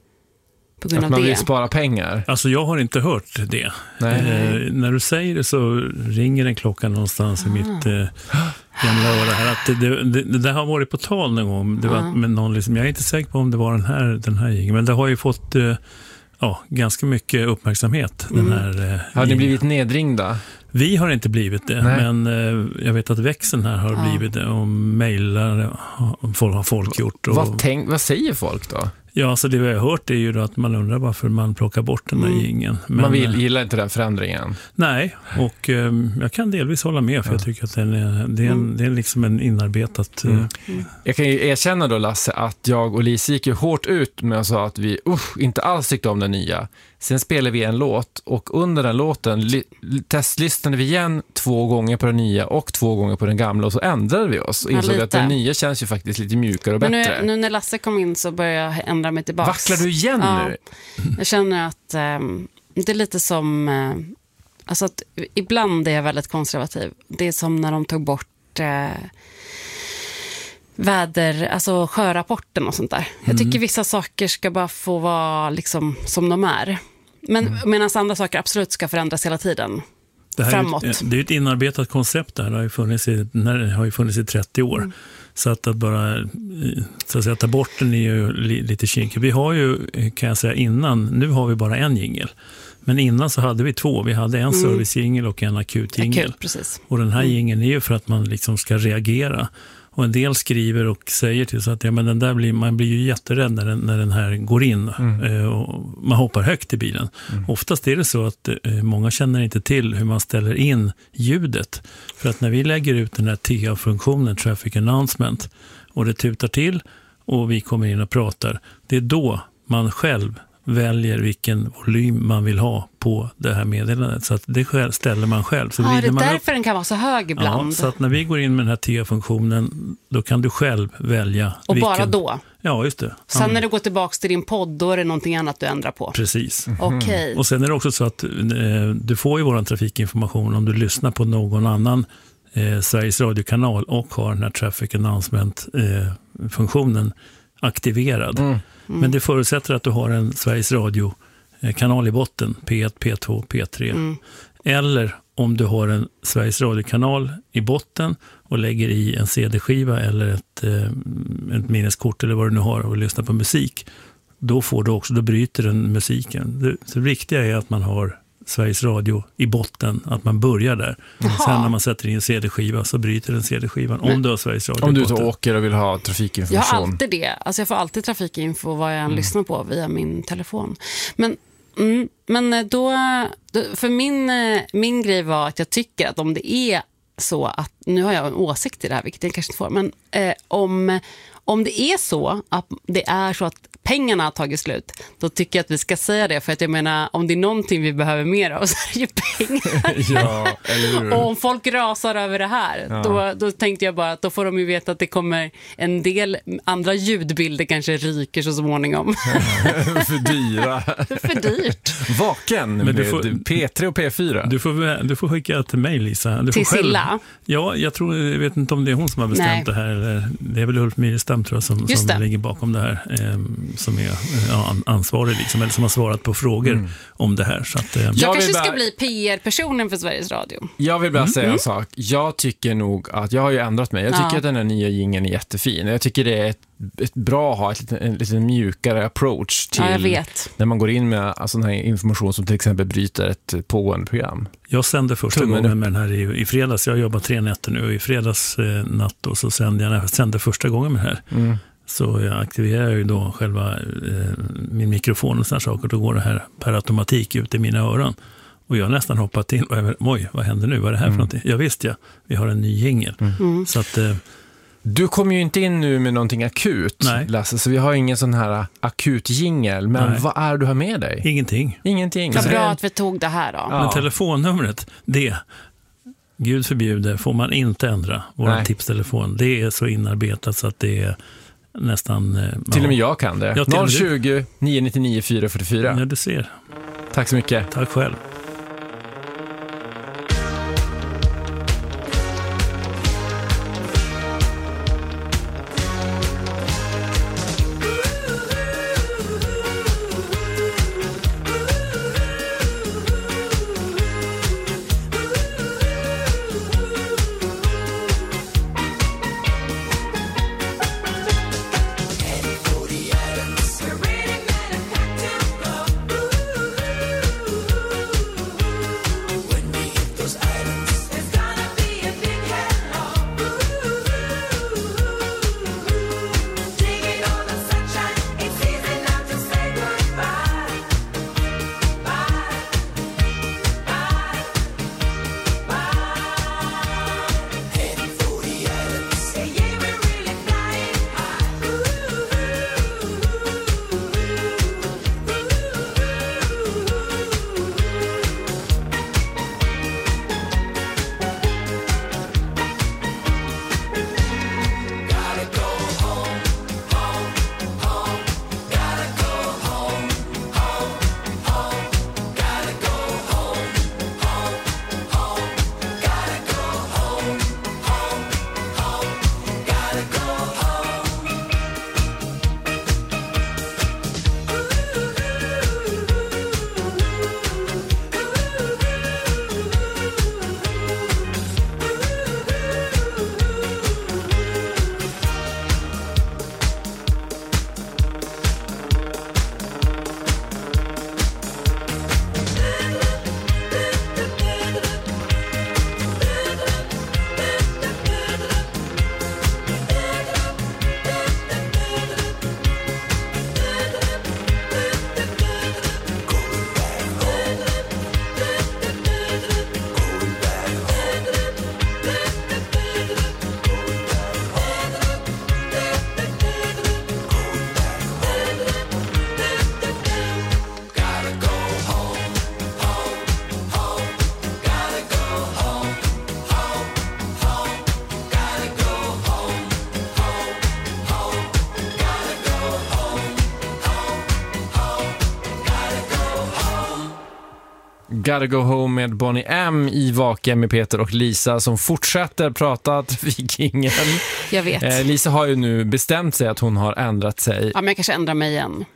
på grund att av man det. vill spara pengar. Alltså jag har inte hört det. Eh, när du säger det så ringer en klocka någonstans ah. i mitt eh, gamla öra här. Att det, det, det, det där har varit på tal någon gång. Det var, ah. med någon liksom, jag är inte säker på om det var den här, den här gingen. Men det har ju fått eh, ja, ganska mycket uppmärksamhet. Mm. Den här, eh, har ni blivit nedringda? Vi har inte blivit det, Nej. men eh, jag vet att växeln här har ja. blivit det och mejlar har folk gjort. Och, vad, tänk, vad säger folk då? Ja, alltså det vi har hört är ju då att man undrar varför man plockar bort den där mm. jingeln. Men, man vill, gillar inte den förändringen? Nej, och eh, jag kan delvis hålla med för ja. jag tycker att den är, det, är en, mm. det är liksom en inarbetat... Mm. Mm. Jag kan ju erkänna då, Lasse, att jag och Lisa gick ju hårt ut med och sa att vi usch, inte alls tyckte om den nya. Sen spelade vi en låt och under den låten li- testlyssnade vi igen två gånger på den nya och två gånger på den gamla och så ändrade vi oss och insåg ja, att den nya känns ju faktiskt lite mjukare och men bättre. Nu, nu när Lasse kom in så började jag ändra mig tillbaka. Vacklar du igen ja. nu? Jag känner att um, det är lite som uh, alltså att ibland är jag väldigt konservativ. Det är som när de tog bort uh, väder, alltså sjörapporten och sånt där. Mm. Jag tycker vissa saker ska bara få vara liksom som de är. Men mm. medan andra saker absolut ska förändras hela tiden. Det här framåt. Är ett, det är ett inarbetat koncept där. Det har ju funnits i, det har ju funnits i trettio år. Mm. Så att, att bara så att säga, ta bort den är ju lite kinkig. Vi har ju, kan jag säga innan, nu har vi bara en jingel. Men innan så hade vi två. Vi hade en mm. servicejingel och en akutjingel. Akut, precis. Och den här mm. jingeln är ju för att man liksom ska reagera. Och en del skriver och säger till så att ja, men den där blir, man blir ju jätterädd när den, när den här går in mm. och man hoppar högt i bilen. Mm. Oftast är det så att eh, många känner inte till hur man ställer in ljudet. För att när vi lägger ut den här T A-funktionen, Traffic Announcement, och det tutar till och vi kommer in och pratar, det är då man själv väljer vilken volym man vill ha på det här meddelandet. Så att det ställer man själv. Så ja, det är man därför upp... den kan vara så hög ibland. Ja, så att när vi går in med den här T A-funktionen, då kan du själv välja och vilken... bara då? Ja, just det. Sen ja. när du går tillbaka till din podd, då är det någonting annat du ändrar på? Precis. Mm. Okej. Okay. Och sen är det också så att eh, du får ju våran trafikinformation om du lyssnar på någon annan eh, Sveriges radiokanal och har den här Traffic Announcement-funktionen eh, aktiverad. Mm. Mm. Men det förutsätter att du har en Sveriges Radio-kanal i botten, P ett, P två, P tre. Mm. Eller om du har en Sveriges Radio-kanal i botten och lägger i en C D-skiva eller ett, ett minneskort eller vad du nu har och lyssnar på musik, då får du också, då bryter den musiken. Det, så det viktiga är att man har Sveriges Radio i botten, att man börjar där. Jaha. Sen när man sätter in en C D-skiva så bryter den C D-skivan om du har Sveriges Radio om du i botten. åker och vill ha trafikinformation. Jag har alltid det. Alltså jag får alltid trafikinfo vad jag än mm. lyssnar på via min telefon. Men, mm, men då, för min, min grej var att jag tycker att om det är så att, nu har jag en åsikt i det här, vilket jag kanske inte får, men eh, om, om det är så att det är så att pengarna har tagit slut, då tycker jag att vi ska säga det, för att jag menar, om det är någonting vi behöver mer av så är det ju pengar. Ja, eller hur? Och om folk rasar över det här, ja. då, då tänkte jag bara att då får de ju veta att det kommer en del andra ljudbilder kanske ryker så småningom. För dyra. För dyrt. Vaken med du får, P tre och P fyra. Du får, du får skicka till mig, Lisa. Du till får själv, Silla? Ja, jag tror, jag vet inte om det är hon som har bestämt Nej. det här. Det är väl Ulf Myrestam tror jag som, som ligger bakom det här. som är ja, ansvarig liksom, eller som har svarat på frågor mm. om det här. Så att, eh, jag, jag kanske bara... ska bli P R-personen för Sveriges Radio. Jag vill bara mm. säga en sak. Jag tycker nog att, jag har ju ändrat mig. Jag tycker ja. att den här nya jingeln är jättefin. Jag tycker det är ett, ett bra att ha ett, en lite mjukare approach till ja, jag vet. när man går in med sån här information som till exempel bryter ett pågående program. Jag sände första Tummen gången med den här i, i fredags. Jag har jobbat tre nätter nu och i fredags eh, natt och så sände jag, jag sände första gången med den här. Mm. Så jag aktiverar ju då själva eh, min mikrofon och sådana saker. Då går det här per automatik ut i mina öron. Och jag har nästan hoppat in och jag, oj, vad händer nu? Vad är det här mm. för någonting? Jag visste ja, vi har en ny jingel. Mm. Mm. Så att... Eh, Du kommer ju inte in nu med någonting akut, Nej. Lasse, så vi har ingen sån här akut jingel. Men Nej. vad är du har med dig? Ingenting. Ingenting. Vad bra att vi tog det här då. Ja. Men telefonnumret, det, Gud förbjuder, får man inte ändra. Vår tipstelefon, det är så inarbetat så att det är nästan... Till och med jag kan det. Ja, noll tjugo, nio nio nio, fyra fyra fyra. Ja, du ser. Tack så mycket. Tack själv. Gotta Go Home med Bonnie M i Vaken med Peter och Lisa som fortsätter prata trafikingen. Jag vet. Eh, Lisa har ju nu bestämt sig att hon har ändrat sig. Ja, men jag kanske ändrar mig igen.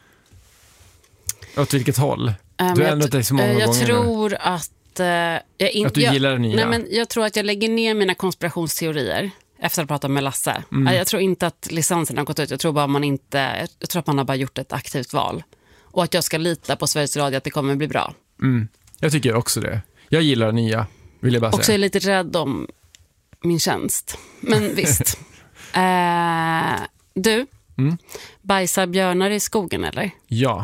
Åt vilket håll? Um, du har ändrat dig så många jag gånger tror nu. att... Uh, jag in, att du jag, gillar det nya? Nej, men jag tror att jag lägger ner mina konspirationsteorier efter att prata med Lasse. Mm. Jag tror inte att licensen har gått ut. Jag tror bara man inte... Jag tror att man har bara gjort ett aktivt val. Och att jag ska lita på Sveriges Radio att det kommer bli bra. Mm. Jag tycker också det. Jag gillar det nya, vill jag bara också säga. Är lite rädd om min tjänst. Men visst. uh, du, mm. bajsar björnar i skogen, eller? Ja.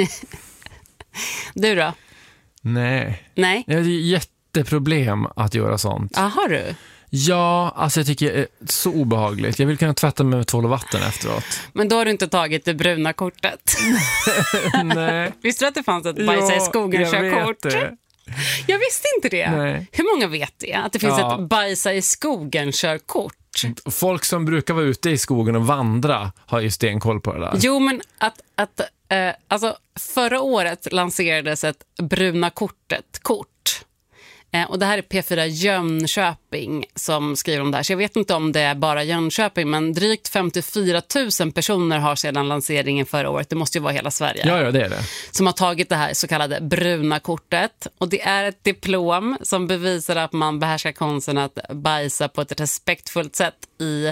Du då? Nej. Nej. Det är jätteproblem att göra sånt. Ja, har du? Ja, alltså jag tycker det är så obehagligt. Jag vill kunna tvätta mig med tvål och vatten efteråt. Men då har du inte tagit det bruna kortet. Nej. Visste du att det fanns ett bajsa i skogen-körkort? Jag vet det. Jag visste inte det. Nej. Hur många vet det? Att det finns ja. ett bajsa i skogen-körkort? Folk som brukar vara ute i skogen och vandra har ju stenkoll på det där. Jo, men att... att eh, alltså, förra året lanserades ett bruna kortet-kort. Eh, och det här är P fyra Jönköping som skriver om det här. Så jag vet inte om det är bara Jönköping, men drygt femtiofyra tusen personer har sedan lanseringen förra året, det måste ju vara hela Sverige. Ja, ja, det är det. Som har tagit det här så kallade bruna kortet. Och det är ett diplom som bevisar att man behärskar konsten att bajsa på ett respektfullt sätt i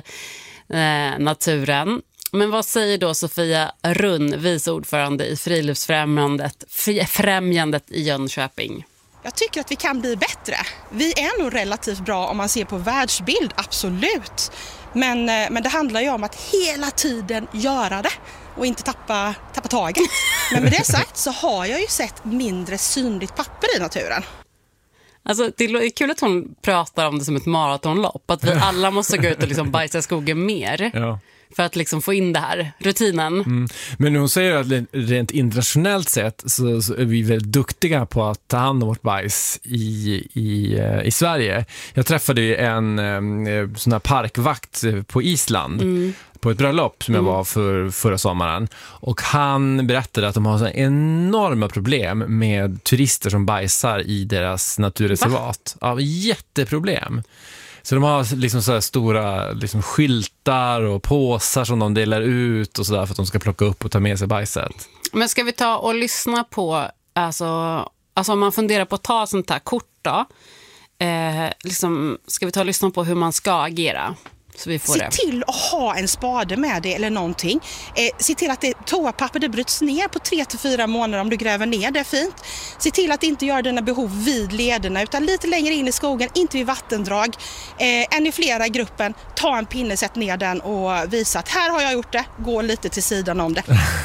eh, naturen. Men vad säger då Sofia Runn, vice ordförande i Friluftsfrämjandet främjandet i Jönköping? Jag tycker att vi kan bli bättre. Vi är nog relativt bra om man ser på världsbild, absolut. Men, men det handlar ju om att hela tiden göra det och inte tappa, tappa taget. Men med det sagt så har jag ju sett mindre synligt papper i naturen. Alltså, det är kul att hon pratar om det som ett maratonlopp. Att vi alla måste gå ut och liksom bajsa i skogen mer. Ja. För att liksom få in det här, rutinen. Mm. Men hon säger att rent internationellt sett så, så är vi väldigt duktiga på att ta hand om vårt bajs i, i, i Sverige. Jag träffade ju en eh, sån här parkvakt på Island mm. på ett bröllop som jag var för förra sommaren. Och han berättade att de har så enorma problem med turister som bajsar i deras naturreservat. Va? Ja, jätteproblem. Så de har liksom så här stora liksom skyltar och påsar som de delar ut och så där för att de ska plocka upp och ta med sig bajset. Men ska vi ta och lyssna på, alltså, alltså om man funderar på att ta sånt här kort då, eh, liksom, ska vi ta och lyssna på hur man ska agera? Så vi får se det. Till att ha en spade med det eller någonting. Eh, se till att det, toapapper det bryts ner på tre till fyra månader om du gräver ner det, är fint. Se till att inte göra dina behov vid lederna utan lite längre in i skogen, inte vid vattendrag. Eh, en i flera i gruppen, ta en pinne, sätt ner den och visa att här har jag gjort det, gå lite till sidan om det.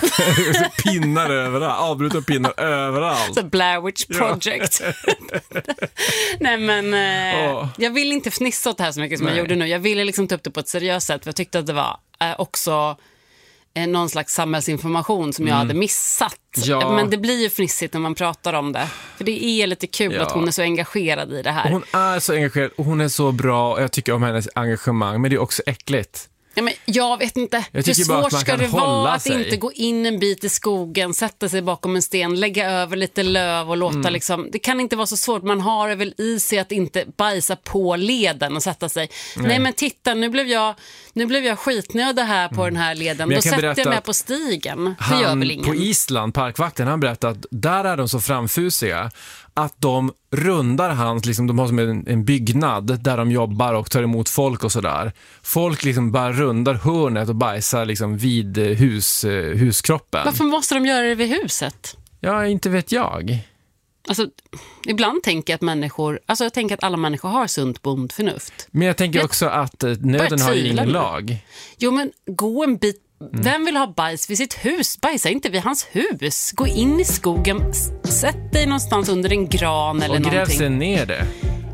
Pinnar överallt, avbrutna pinnar överallt. Så Blair Witch Project. Ja. Nej men, eh, oh. jag vill inte fnissa åt det här så mycket som Nej. jag gjorde nu. Jag ville liksom ta upp det på ett seriöst sätt för jag tyckte att det var eh, också eh, någon slags samhällsinformation som jag mm. hade missat. Ja. Men det blir ju fnissigt när man pratar om det. För det är lite kul ja. att hon är så engagerad i det här. Hon är så engagerad och hon är så bra och jag tycker om hennes engagemang, men det är också äckligt. Ja, men jag vet inte, jag hur svårt ska det vara att sig. inte gå in en bit i skogen, sätta sig bakom en sten, lägga över lite löv och låta mm. liksom, det kan inte vara så svårt, man har det väl i sig att inte bajsa på leden och sätta sig. Nej, Nej men titta, nu blev jag nu blev jag skitnödig här på mm. den här leden, då sätter jag mig på stigen. Han gör väl ingen. På Island, parkvakten, han berättade att där är de så framfusiga att de rundar hans, liksom, de har som en, en byggnad där de jobbar och tar emot folk och sådär. Folk liksom bara rundar hörnet och bajsar liksom vid hus, huskroppen. Varför måste de göra det vid huset? Ja, inte vet jag. Alltså, ibland tänker jag att människor, alltså jag tänker att alla människor har sunt bondförnuft. Men jag tänker jag också att nöden har ju ingen lag. Jo, men gå en bit. Mm. Vem vill ha bajs vid sitt hus? Bajsa inte vid hans hus. Gå in i skogen, sätt dig någonstans under en gran eller någonting. Och gräv sig ner det.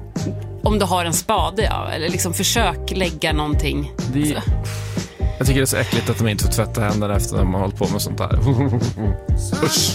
Om du har en spade, ja. Eller liksom försök lägga någonting. Det... Jag tycker det är så äckligt att de inte får tvätta händerna efter att de har hållit på med sånt här. Usch.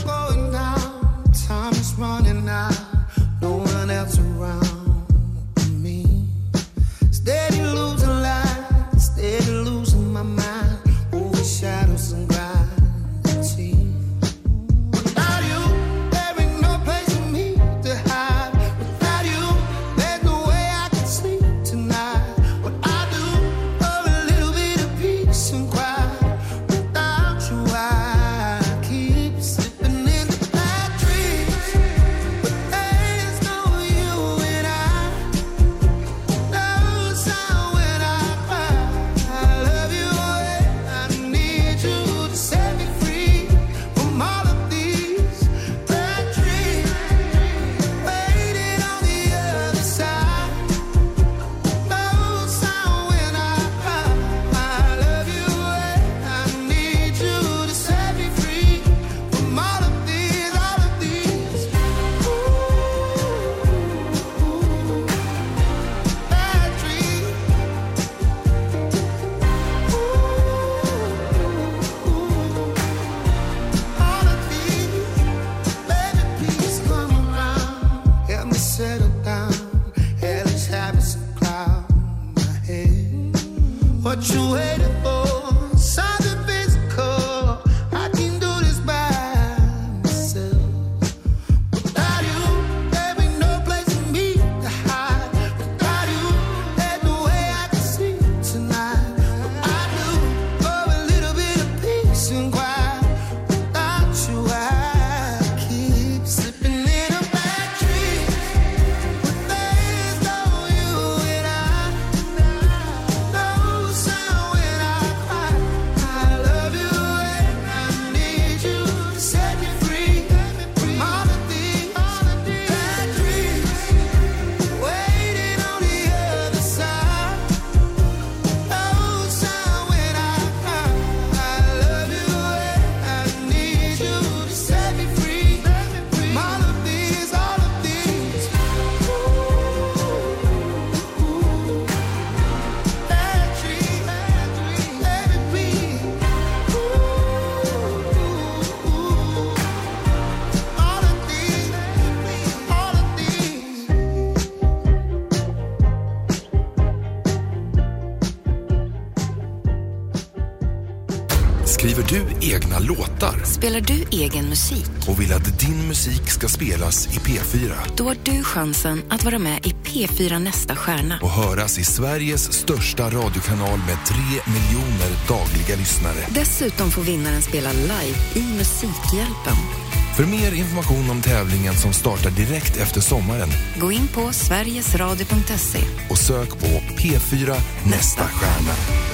Skriver du egna låtar? Spelar du egen musik? Och vill att din musik ska spelas i P fyra? Då har du chansen att vara med i P fyra Nästa stjärna. Och höras i Sveriges största radiokanal med tre miljoner dagliga lyssnare. Dessutom får vinnaren spela live i Musikhjälpen. För mer information om tävlingen som startar direkt efter sommaren, gå in på sverigesradio punkt se och sök på P fyra Nästa stjärna.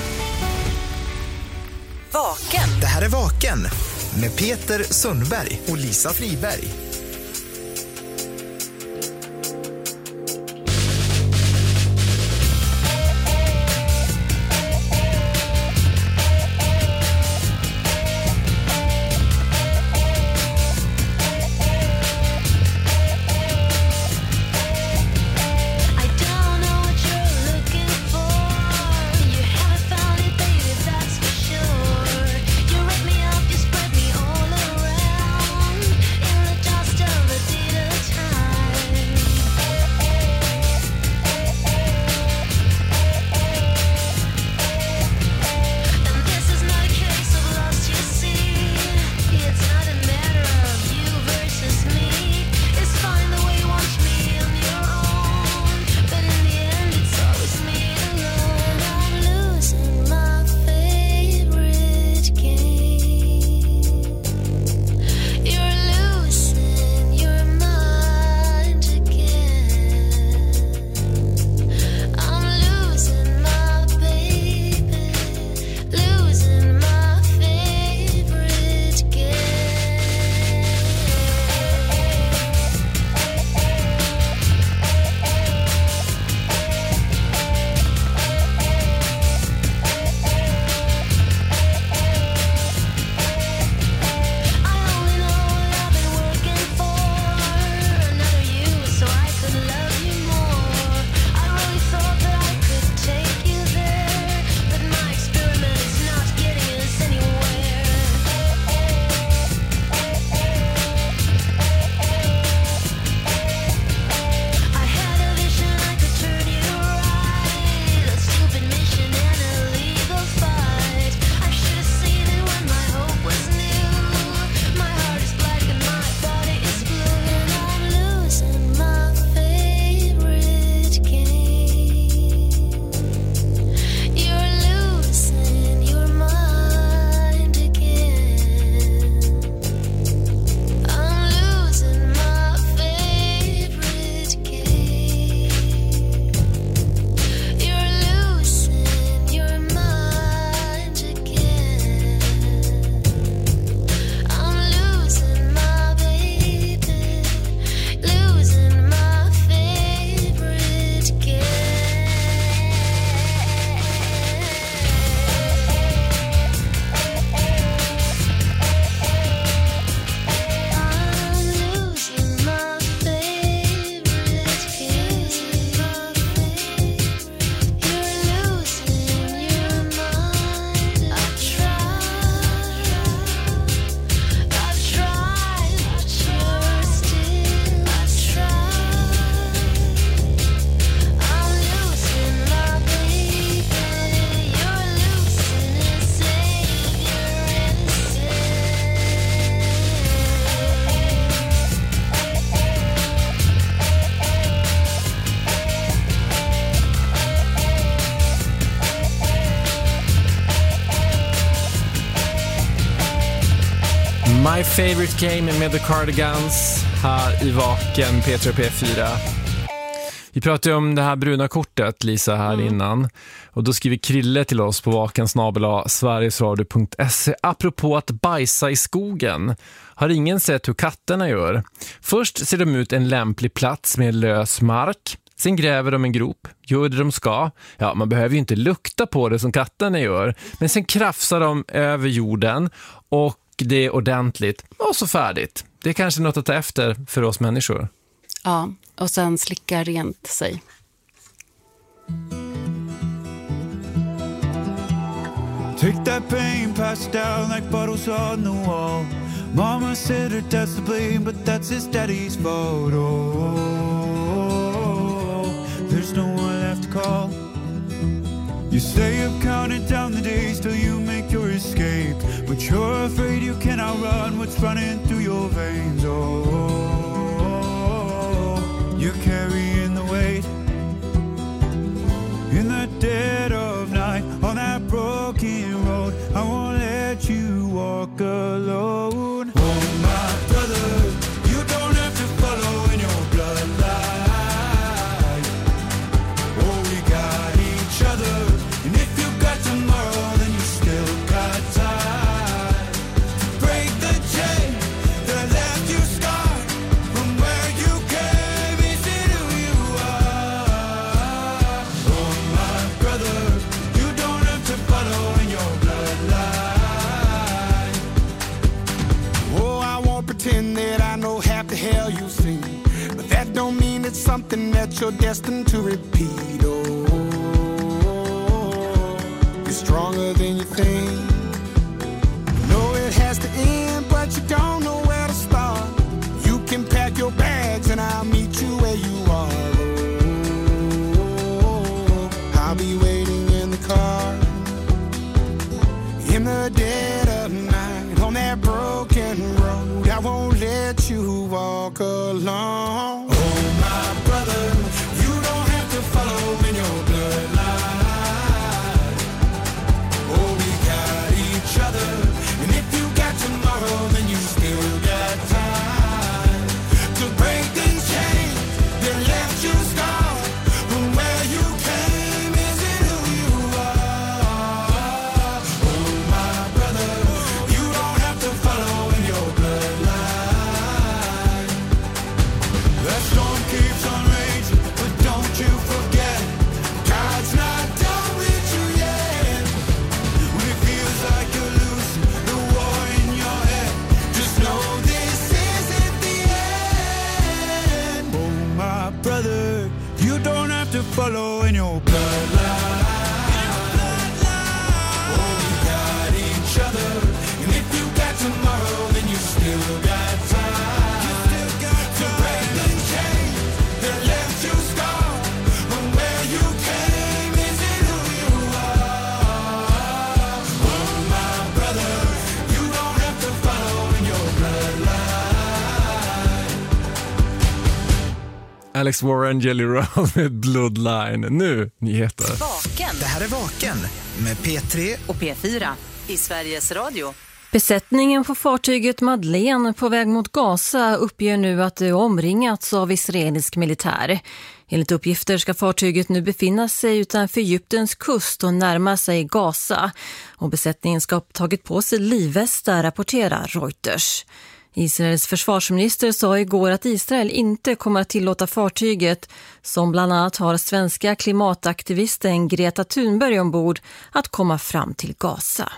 Vaken. Det här är Vaken med Peter Sundberg och Lisa Friberg. My Favorite Game med The Cardigans här i Vaken, P tre P fyra. Vi pratade ju om det här bruna kortet, Lisa, här mm. innan. Och då skriver Krille till oss på vaken snabel-a sverigesradio punkt se apropå att bajsa i skogen. Har ingen sett hur katterna gör? Först ser de ut en lämplig plats med lös mark. Sen gräver de en grop, gör det de ska. Ja, man behöver ju inte lukta på det som katterna gör. Men sen krafsar de över jorden och det är ordentligt och så färdigt. Det är kanske något att ta efter för oss människor. Ja, och sen slicka rent sig. Take that pain, pass it down like bottles on the wall. Mama said her dad's to blame, but that's his daddy's fault. Oh, there's no one left to call. You say you've counted down the days till you make your escape, but you're afraid you cannot run what's running through your veins. Oh, you're carrying the weight in the dead of night on that broken road. I won't let you walk alone. Oh, my brother, you don't have to follow in your bloodline. Oh, we got each other, and if you got tomorrow, then you still got time to break the chain that left you scarred from where you came into who you are. Oh, my brother, you don't have to follow in your bloodline. Oh, I won't pretend that I know half the hell you've seen, but that don't mean it's something that you're destined to repeat. Oh, you're stronger than you think. You know it has to end, but you don't know where to start. You can pack your bags and I'll meet you where you are. Oh, I'll be waiting in the car in the dead of night on that broken road. I won't let you walk alone. Oh, my brother, you don't have to follow in your bloodline. Oh, we got each other, and if you got tomorrow, then you still got time to break these chains that left you scarred from where you came. Is it who you are? Oh, my brother, you don't have to follow in your bloodline. That storm keeps on raging, but don't you forget, God's not done with you yet. When it feels like you're losing the war in your head, just know this isn't the end. Oh, my brother, you don't have to follow in your bloodline. Oh, we got each other, and if you got tomorrow, then you still got time to break the chain that left you scarred from where you came. Is it who you are? Oh, my brother, you don't have to follow in your bloodline. Alex Warren, Jelly Roll med Bloodline. Nu, nyheter. Vaken. Det här är Vaken med P tre och P fyra i Sveriges Radio. Besättningen på fartyget Madeleine på väg mot Gaza uppger nu att det omringats av israelisk militär. Enligt uppgifter ska fartyget nu befinna sig utanför Egyptens kust och närma sig Gaza. Och besättningen ska ha tagit på sig livvästar, rapporterar Reuters. Israels försvarsminister sa igår att Israel inte kommer att tillåta fartyget, som bland annat har svenska klimataktivisten Greta Thunberg ombord, att komma fram till Gaza.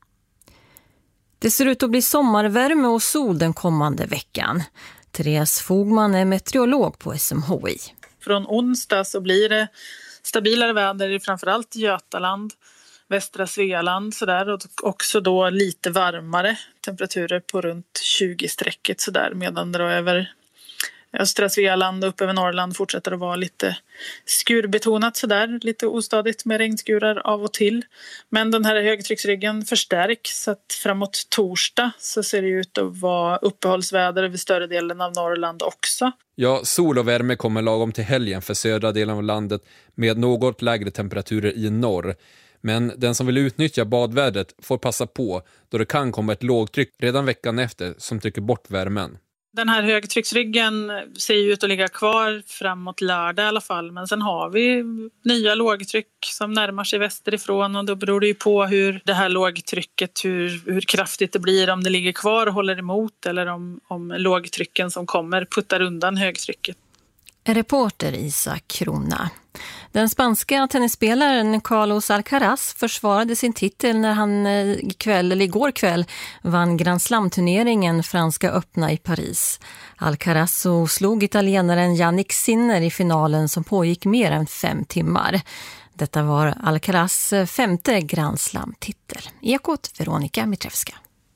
Det ser ut att bli sommarvärme och sol den kommande veckan. Therese Fogman är meteorolog på S M H I. Från onsdag så blir det stabilare väder i framförallt Götaland, västra Svealand sådär, och också då lite varmare temperaturer på runt tjugo-strecket sådär, medan det då över östra Svealand och upp över Norrland fortsätter att vara lite skurbetonat sådär, lite ostadigt med regnskurar av och till. Men den här högtrycksryggen förstärks, så att framåt torsdag så ser det ut att vara uppehållsväder över större delen av Norrland också. Ja, sol och värme kommer lagom till helgen för södra delen av landet med något lägre temperaturer i norr. Men den som vill utnyttja badvädret får passa på, då det kan komma ett lågtryck redan veckan efter som trycker bort värmen. Den här högtrycksryggen ser ju ut att ligga kvar framåt lördag i alla fall. Men sen har vi nya lågtryck som närmar sig västerifrån. Och då beror det ju på hur det här lågtrycket, hur, hur kraftigt det blir. Om det ligger kvar och håller emot, eller om, om lågtrycken som kommer puttar undan högtrycket. Reporter Isak Krona. Den spanska tennisspelaren Carlos Alcaraz försvarade sin titel när han ikväll, eller igår kväll vann Grand Slam-turneringen Franska öppna i Paris. Alcaraz slog italienaren Jannik Sinner i finalen som pågick mer än fem timmar. Detta var Alcaraz femte Grand Slam-titel. Ekot Veronica Mitrevska.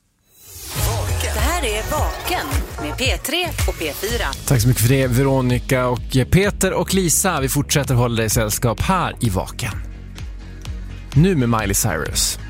Det här är Vaken med P tre och P fyra. Tack så mycket för det, Veronica och Peter och Lisa. Vi fortsätter hålla dig i sällskap här i Vaken. Nu med Miley Cyrus.